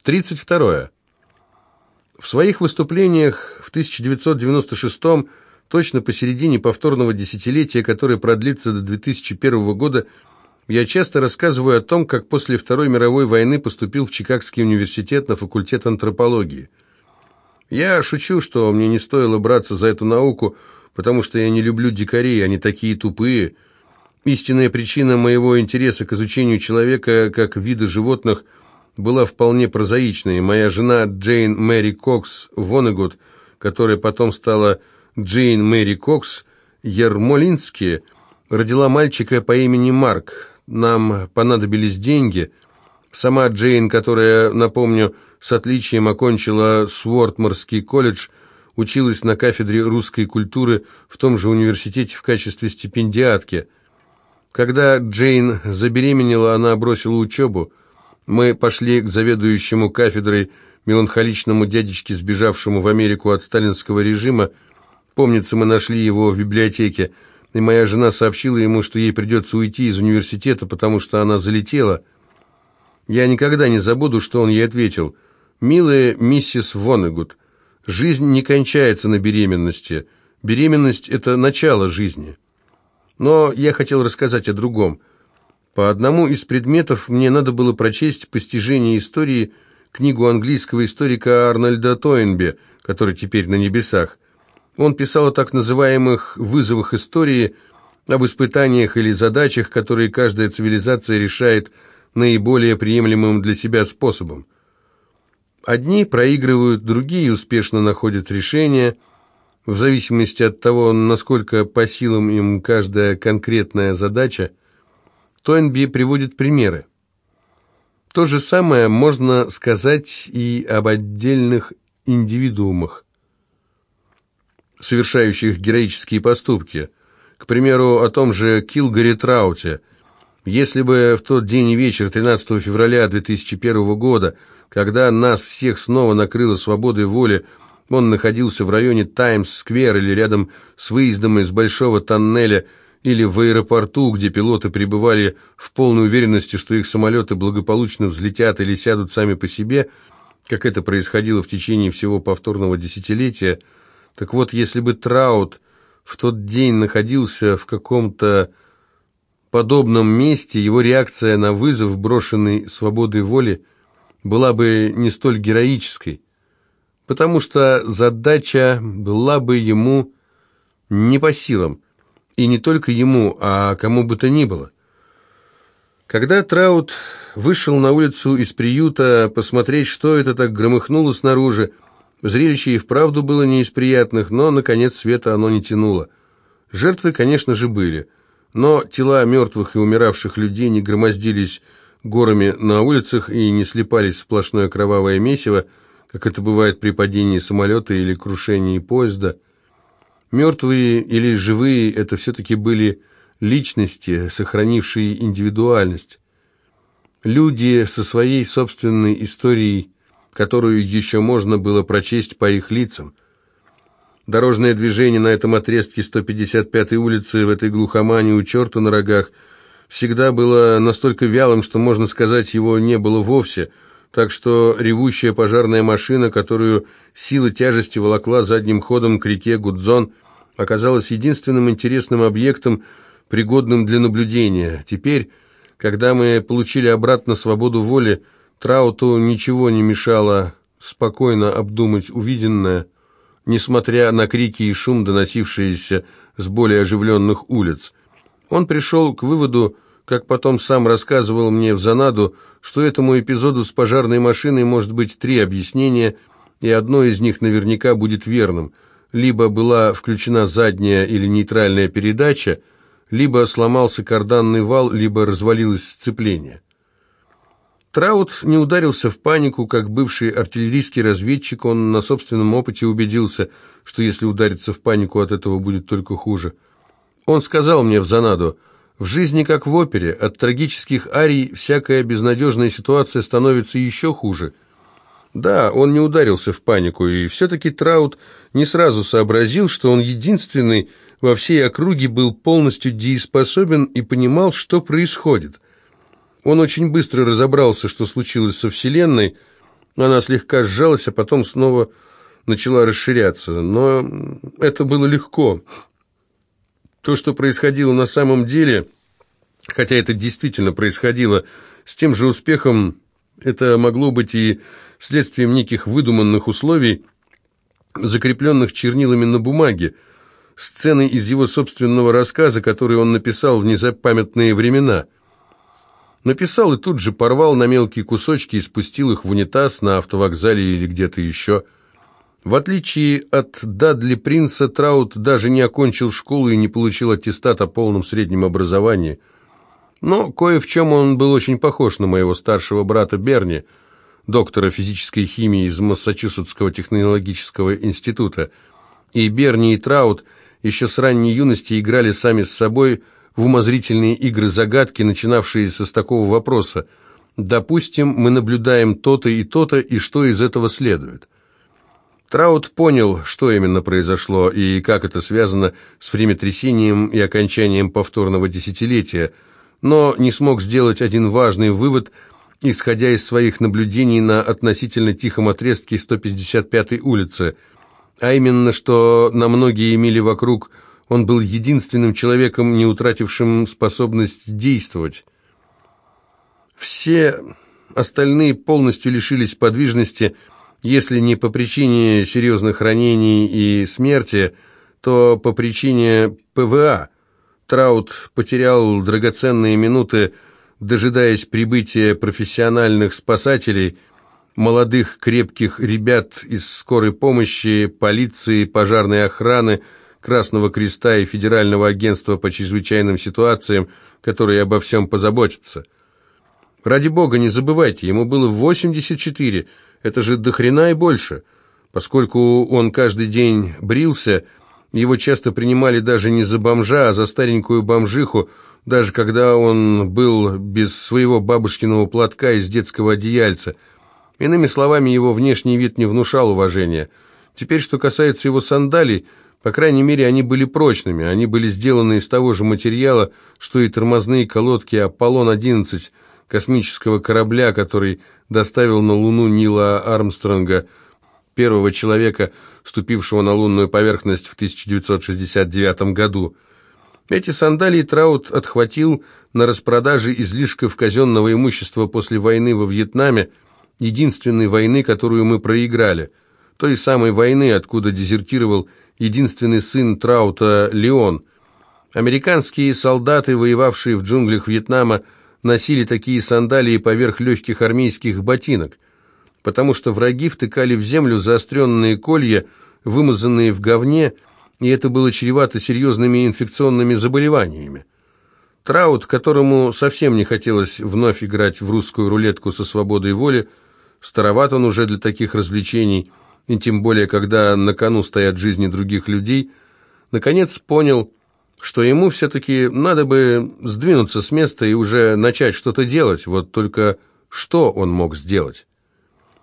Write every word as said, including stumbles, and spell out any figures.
тридцать второе. В своих выступлениях в тысяча девятьсот девяносто шестом, точно посередине повторного десятилетия, которое продлится до две тысячи первого года, я часто рассказываю о том, как после Второй мировой войны поступил в Чикагский университет на факультет антропологии. Я шучу, что мне не стоило браться за эту науку, потому что я не люблю дикарей, они такие тупые. Истинная причина моего интереса к изучению человека как вида животных была вполне прозаичной. Моя жена Джейн Мэри Кокс Воннегут, которая потом стала Джейн Мэри Кокс Ермолински, родила мальчика по имени Марк. Нам понадобились деньги. Сама Джейн, которая, напомню, с отличием окончила Суортморский колледж, училась на кафедре русской культуры в том же университете в качестве стипендиатки. Когда Джейн забеременела, она бросила учебу. Мы пошли к заведующему кафедрой, меланхоличному дядечке, сбежавшему в Америку от сталинского режима. Помнится, мы нашли его в библиотеке, и моя жена сообщила ему, что ей придется уйти из университета, потому что она залетела. Я никогда не забуду, что он ей ответил. «Милая миссис Воннегут, жизнь не кончается на беременности. Беременность – это начало жизни». Но я хотел рассказать о другом. По одному из предметов мне надо было прочесть «Постижение истории», книгу английского историка Арнольда Тойнби, который теперь на небесах. Он писал о так называемых «вызовах истории», об испытаниях или задачах, которые каждая цивилизация решает наиболее приемлемым для себя способом. Одни проигрывают, другие успешно находят решения, в зависимости от того, насколько по силам им каждая конкретная задача. Тойнби приводит примеры. То же самое можно сказать и об отдельных индивидуумах, совершающих героические поступки. К примеру, о том же Килгари Трауте. Если бы в тот день и вечер тринадцатого февраля две тысячи первого года, когда нас всех снова накрыло свободой воли, он находился в районе Таймс-сквер или рядом с выездом из Большого тоннеля, или в аэропорту, где пилоты пребывали в полной уверенности, что их самолеты благополучно взлетят или сядут сами по себе, как это происходило в течение всего повторного десятилетия, так вот, если бы Траут в тот день находился в каком-то подобном месте, его реакция на вызов, брошенный свободой воли, была бы не столь героической, потому что задача была бы ему не по силам, и не только ему, а кому бы то ни было. Когда Траут вышел на улицу из приюта посмотреть, что это так громыхнуло снаружи, зрелище и вправду было не из приятных, но на конец света оно не тянуло. Жертвы, конечно же, были, но тела мертвых и умиравших людей не громоздились горами на улицах и не слипались в сплошное кровавое месиво, как это бывает при падении самолета или крушении поезда. Мертвые или живые – это все-таки были личности, сохранившие индивидуальность. Люди со своей собственной историей, которую еще можно было прочесть по их лицам. Дорожное движение на этом отрезке сто пятьдесят пятой улицы, в этой глухомане у черта на рогах, всегда было настолько вялым, что, можно сказать, его не было вовсе, так что ревущая пожарная машина, которую сила тяжести волокла задним ходом к реке Гудзон, оказалась единственным интересным объектом, пригодным для наблюдения. Теперь, когда мы получили обратно свободу воли, Трауту ничего не мешало спокойно обдумать увиденное, несмотря на крики и шум, доносившиеся с более оживленных улиц. Он пришел к выводу, как потом сам рассказывал мне в Занаду, что этому эпизоду с пожарной машиной может быть три объяснения, и одно из них наверняка будет верным. Либо была включена задняя или нейтральная передача, либо сломался карданный вал, либо развалилось сцепление. Траут не ударился в панику, как бывший артиллерийский разведчик, он на собственном опыте убедился, что если удариться в панику, от этого будет только хуже. Он сказал мне в Занаду: «В жизни, как в опере, от трагических арий всякая безнадежная ситуация становится еще хуже». Да, он не ударился в панику, и все-таки Траут не сразу сообразил, что он единственный во всей округе был полностью дееспособен и понимал, что происходит. Он очень быстро разобрался, что случилось со Вселенной, Она слегка сжалась, а потом снова начала расширяться. Но это было легко. То, что происходило на самом деле, хотя это действительно происходило с тем же успехом, это могло быть и следствием неких выдуманных условий, закрепленных чернилами на бумаге, сцены из его собственного рассказа, который он написал в незапамятные времена. Написал и тут же порвал на мелкие кусочки и спустил их в унитаз на автовокзале или где-то еще. В отличие от Дадли Принца, Траут даже не окончил школу и не получил аттестат о полном среднем образовании. Но кое в чем он был очень похож на моего старшего брата Берни, доктора физической химии из Массачусетского технологического института. И Берни, и Траут еще с ранней юности играли сами с собой в умозрительные игры-загадки, начинавшиеся с такого вопроса: «Допустим, мы наблюдаем то-то и то-то, и что из этого следует?» Траут понял, что именно произошло и как это связано с времятрясением и окончанием повторного десятилетия, но не смог сделать один важный вывод, исходя из своих наблюдений на относительно тихом отрезке сто пятьдесят пятой улицы, а именно, что на многие мили вокруг он был единственным человеком, не утратившим способность действовать. Все остальные полностью лишились подвижности, если не по причине серьезных ранений и смерти, то по причине ПВА. Траут потерял драгоценные минуты, дожидаясь прибытия профессиональных спасателей, молодых крепких ребят из скорой помощи, полиции, пожарной охраны, Красного Креста и Федерального агентства по чрезвычайным ситуациям, которые обо всем позаботятся. Ради бога, не забывайте, ему было восемьдесят четыре, это же до хрена и больше. Поскольку он каждый день брился, его часто принимали даже не за бомжа, а за старенькую бомжиху, даже когда он был без своего бабушкиного платка из детского одеяльца. Иными словами, его внешний вид не внушал уважения. Теперь, что касается его сандалий, по крайней мере, они были прочными, они были сделаны из того же материала, что и тормозные колодки Аполлон одиннадцать, космического корабля, который доставил на Луну Нила Армстронга, первого человека, ступившего на лунную поверхность в тысяча девятьсот шестьдесят девятом году. Эти сандалии Траут отхватил на распродаже излишков казенного имущества после войны во Вьетнаме, единственной войны, которую мы проиграли, той самой войны, откуда дезертировал единственный сын Траута Леон. Американские солдаты, воевавшие в джунглях Вьетнама, носили такие сандалии поверх легких армейских ботинок, потому что враги втыкали в землю заостренные колья, вымазанные в говне, и это было чревато серьезными инфекционными заболеваниями. Траут, которому совсем не хотелось вновь играть в русскую рулетку со свободой воли, староват он уже для таких развлечений, и тем более, когда на кону стоят жизни других людей, наконец понял, что ему все-таки надо бы сдвинуться с места и уже начать что-то делать, вот только что он мог сделать?